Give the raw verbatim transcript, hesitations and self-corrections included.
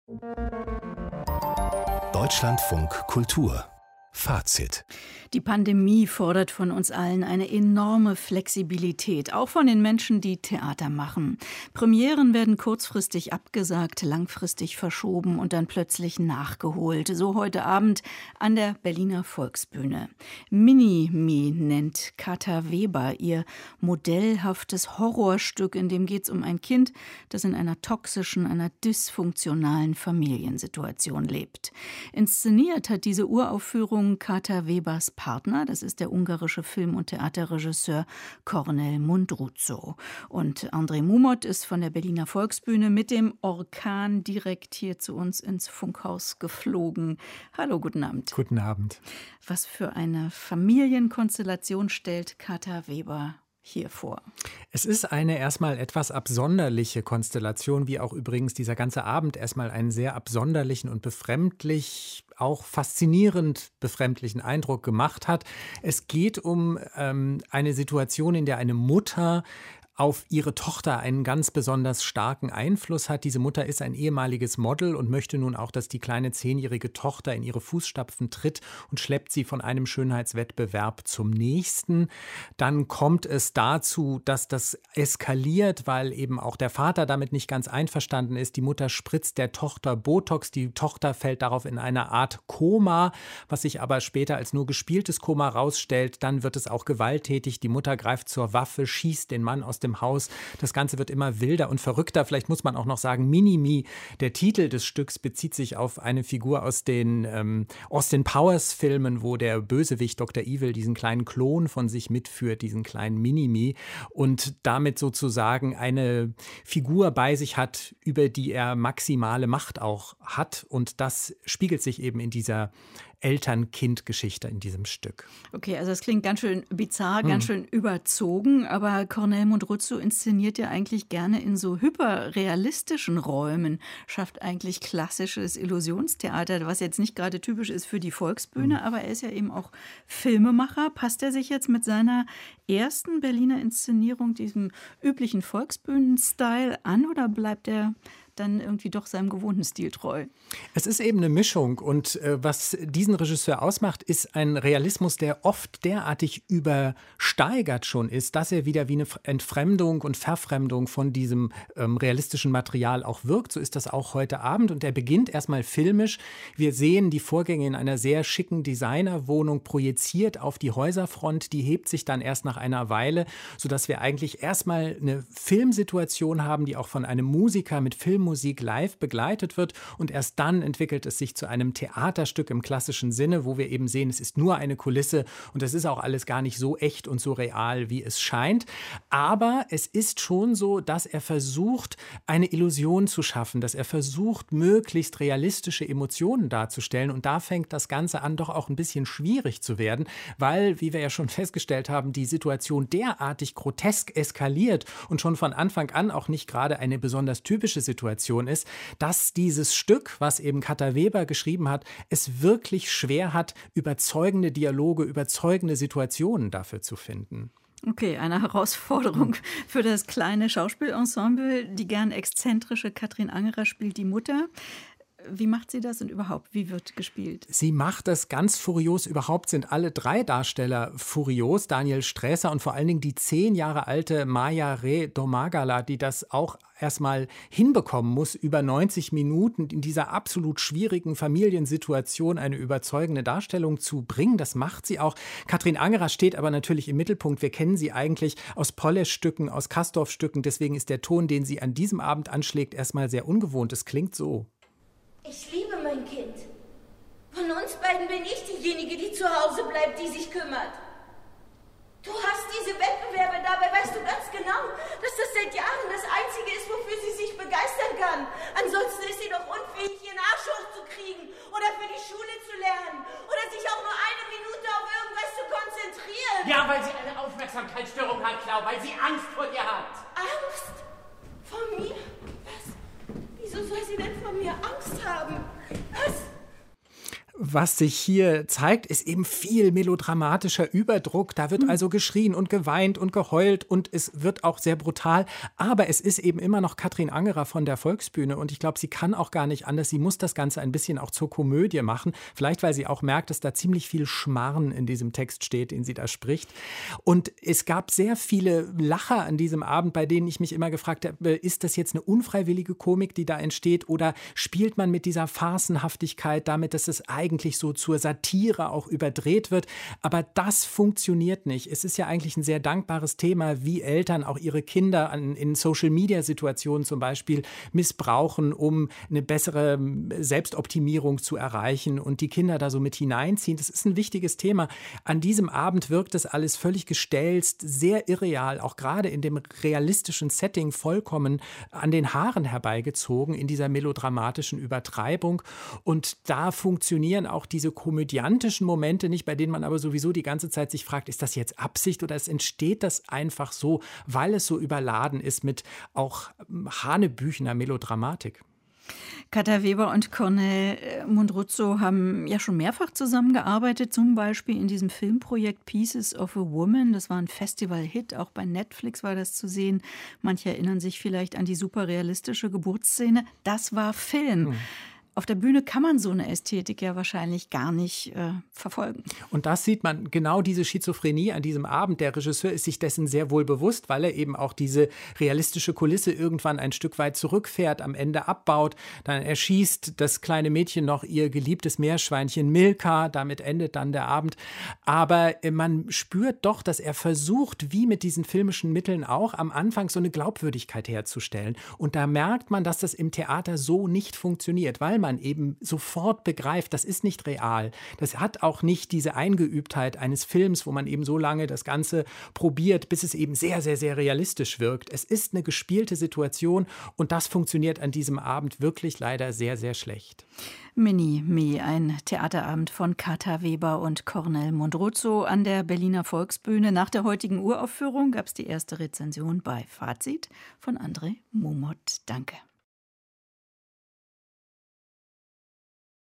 Deutschlandfunk Kultur. Fazit. Die Pandemie fordert von uns allen eine enorme Flexibilität, auch von den Menschen, die Theater machen. Premieren werden kurzfristig abgesagt, langfristig verschoben und dann plötzlich nachgeholt. So heute Abend an der Berliner Volksbühne. Mini-Me nennt Kata Weber ihr modellhaftes Horrorstück, in dem geht es um ein Kind, das in einer toxischen, einer dysfunktionalen Familiensituation lebt. Inszeniert hat diese Uraufführung Kata Webers Partner, das ist der ungarische Film- und Theaterregisseur Kornél Mundruczó. Und André Mumot ist von der Berliner Volksbühne mit dem Orkan direkt hier zu uns ins Funkhaus geflogen. Hallo, guten Abend. Guten Abend. Was für eine Familienkonstellation stellt Kata Weber hier vor? Es ist eine erstmal etwas absonderliche Konstellation, wie auch übrigens dieser ganze Abend erstmal einen sehr absonderlichen und befremdlich, auch faszinierend befremdlichen Eindruck gemacht hat. Es geht um ähm, eine Situation, in der eine Mutter auf ihre Tochter einen ganz besonders starken Einfluss hat. Diese Mutter ist ein ehemaliges Model und möchte nun auch, dass die kleine zehnjährige Tochter in ihre Fußstapfen tritt und schleppt sie von einem Schönheitswettbewerb zum nächsten. Dann kommt es dazu, dass das eskaliert, weil eben auch der Vater damit nicht ganz einverstanden ist. Die Mutter spritzt der Tochter Botox. Die Tochter fällt darauf in eine Art Koma, was sich aber später als nur gespieltes Koma rausstellt. Dann wird es auch gewalttätig. Die Mutter greift zur Waffe, schießt den Mann aus dem im Haus. Das Ganze wird immer wilder und verrückter. Vielleicht muss man auch noch sagen, Mini-Me, der Titel des Stücks, bezieht sich auf eine Figur aus den ähm, Austin Powers-Filmen, wo der Bösewicht Doktor Evil diesen kleinen Klon von sich mitführt, diesen kleinen Mini-Me, und damit sozusagen eine Figur bei sich hat, über die er maximale Macht auch hat. Und das spiegelt sich eben in dieser Eltern-Kind-Geschichte in diesem Stück. Okay, also das klingt ganz schön bizarr, hm. ganz schön überzogen, aber Kornél Mundruczó inszeniert ja eigentlich gerne in so hyperrealistischen Räumen, schafft eigentlich klassisches Illusionstheater, was jetzt nicht gerade typisch ist für die Volksbühne, hm. aber er ist ja eben auch Filmemacher. Passt er sich jetzt mit seiner ersten Berliner Inszenierung diesem üblichen Volksbühnen-Style an oder bleibt er dann irgendwie doch seinem gewohnten Stil treu? Es ist eben eine Mischung und äh, was diesen Regisseur ausmacht, ist ein Realismus, der oft derartig übersteigert schon ist, dass er wieder wie eine Entfremdung und Verfremdung von diesem ähm, realistischen Material auch wirkt. So ist das auch heute Abend und er beginnt erstmal filmisch. Wir sehen die Vorgänge in einer sehr schicken Designerwohnung projiziert auf die Häuserfront. Die hebt sich dann erst nach einer Weile, sodass wir eigentlich erstmal eine Filmsituation haben, die auch von einem Musiker mit Film Musik live begleitet wird und erst dann entwickelt es sich zu einem Theaterstück im klassischen Sinne, wo wir eben sehen, es ist nur eine Kulisse und es ist auch alles gar nicht so echt und so real, wie es scheint. Aber es ist schon so, dass er versucht, eine Illusion zu schaffen, dass er versucht, möglichst realistische Emotionen darzustellen und da fängt das Ganze an, doch auch ein bisschen schwierig zu werden, weil, wie wir ja schon festgestellt haben, die Situation derartig grotesk eskaliert und schon von Anfang an auch nicht gerade eine besonders typische Situation ist, dass dieses Stück, was eben Kata Weber geschrieben hat, es wirklich schwer hat, überzeugende Dialoge, überzeugende Situationen dafür zu finden. Okay, eine Herausforderung für das kleine Schauspielensemble. Die gern exzentrische Katrin Angerer spielt die Mutter. Wie macht sie das und überhaupt, wie wird gespielt? Sie macht das ganz furios. Überhaupt sind alle drei Darsteller furios. Daniel Strässer und vor allen Dingen die zehn Jahre alte Maja Re Domagala, die das auch erstmal hinbekommen muss, über neunzig Minuten in dieser absolut schwierigen Familiensituation eine überzeugende Darstellung zu bringen. Das macht sie auch. Katrin Angerer steht aber natürlich im Mittelpunkt. Wir kennen sie eigentlich aus Polesch-Stücken, aus Castorf-Stücken. Deswegen ist der Ton, den sie an diesem Abend anschlägt, erstmal sehr ungewohnt. Es klingt so. Ich liebe mein Kind. Von uns beiden bin ich diejenige, die zu Hause bleibt, die sich kümmert. Du hast diese Wettbewerbe, dabei weißt du ganz genau, dass das seit Jahren das Einzige ist, wofür sie sich begeistern kann. Ansonsten ist sie doch unfähig, ihren Arsch hochzukriegen oder für die Schule zu lernen oder sich auch nur eine Minute auf irgendwas zu konzentrieren. Ja, weil sie eine Aufmerksamkeitsstörung hat, Klau, weil sie Angst vor dir hat. Angst? Vor mir? Was? Wieso soll sie denn vor mir Angst haben? Was? Was sich hier zeigt, ist eben viel melodramatischer Überdruck. Da wird also geschrien und geweint und geheult und es wird auch sehr brutal. Aber es ist eben immer noch Katrin Angerer von der Volksbühne und ich glaube, sie kann auch gar nicht anders. Sie muss das Ganze ein bisschen auch zur Komödie machen. Vielleicht, weil sie auch merkt, dass da ziemlich viel Schmarrn in diesem Text steht, den sie da spricht. Und es gab sehr viele Lacher an diesem Abend, bei denen ich mich immer gefragt habe, ist das jetzt eine unfreiwillige Komik, die da entsteht, oder spielt man mit dieser Farcenhaftigkeit damit, dass es eigentlich eigentlich so zur Satire auch überdreht wird. Aber das funktioniert nicht. Es ist ja eigentlich ein sehr dankbares Thema, wie Eltern auch ihre Kinder an, in Social-Media-Situationen zum Beispiel missbrauchen, um eine bessere Selbstoptimierung zu erreichen und die Kinder da so mit hineinziehen. Das ist ein wichtiges Thema. An diesem Abend wirkt das alles völlig gestelzt, sehr irreal, auch gerade in dem realistischen Setting vollkommen an den Haaren herbeigezogen, in dieser melodramatischen Übertreibung. Und da funktionieren auch diese komödiantischen Momente nicht, bei denen man aber sowieso die ganze Zeit sich fragt, ist das jetzt Absicht oder es entsteht das einfach so, weil es so überladen ist mit auch hanebüchener Melodramatik. Katha Weber und Cornel Mundruzzo haben ja schon mehrfach zusammengearbeitet, zum Beispiel in diesem Filmprojekt Pieces of a Woman. Das war ein Festival-Hit, auch bei Netflix war das zu sehen. Manche erinnern sich vielleicht an die superrealistische Geburtsszene. Das war Film. Hm. Auf der Bühne kann man so eine Ästhetik ja wahrscheinlich gar nicht äh, verfolgen. Und das sieht man, genau diese Schizophrenie an diesem Abend. Der Regisseur ist sich dessen sehr wohl bewusst, weil er eben auch diese realistische Kulisse irgendwann ein Stück weit zurückfährt, am Ende abbaut. Dann erschießt das kleine Mädchen noch ihr geliebtes Meerschweinchen Milka. Damit endet dann der Abend. Aber man spürt doch, dass er versucht, wie mit diesen filmischen Mitteln auch, am Anfang so eine Glaubwürdigkeit herzustellen. Und da merkt man, dass das im Theater so nicht funktioniert, weil man man eben sofort begreift, das ist nicht real. Das hat auch nicht diese Eingeübtheit eines Films, wo man eben so lange das Ganze probiert, bis es eben sehr, sehr, sehr realistisch wirkt. Es ist eine gespielte Situation und das funktioniert an diesem Abend wirklich leider sehr, sehr schlecht. Mini-Me, ein Theaterabend von Katha Weber und Cornel Mundruzzo an der Berliner Volksbühne. Nach der heutigen Uraufführung gab es die erste Rezension bei Fazit von André Momot. Danke.